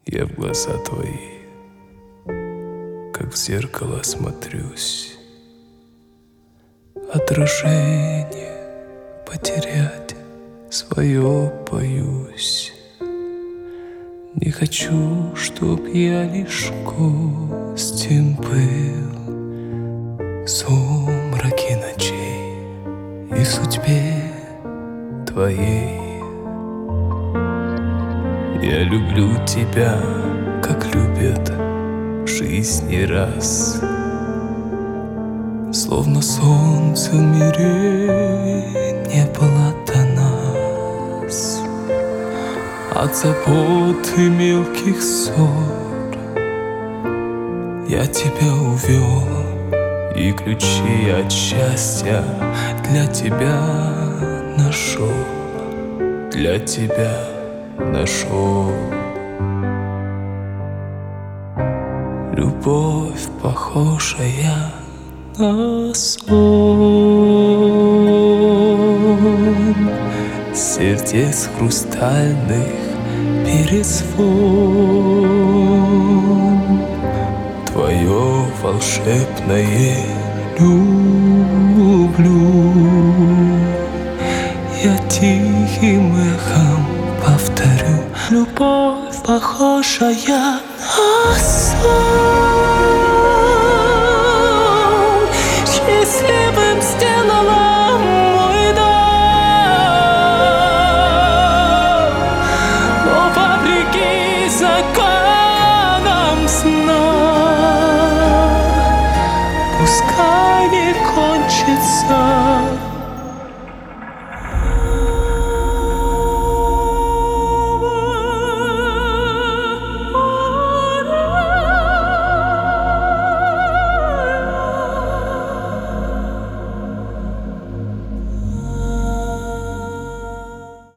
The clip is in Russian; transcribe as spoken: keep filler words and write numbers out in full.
Я в глаза твои, как в зеркало смотрюсь. Отражение потерять свое боюсь. Не хочу, чтоб я лишь гостем был в сумраке ночей и судьбе твоей. Я люблю тебя, как любят в жизни раз, словно солнце в мире не было до нас. От забот и мелких ссор я тебя увел, и ключи от счастья для тебя нашел, для тебя нашел. Любовь, похожая на сон, сердец хрустальных перезвон. Твое волшебное люблю я тихим эхом повторю. Любовь, похожая на сон, счастливым сделала мой дом, но вопреки законам сна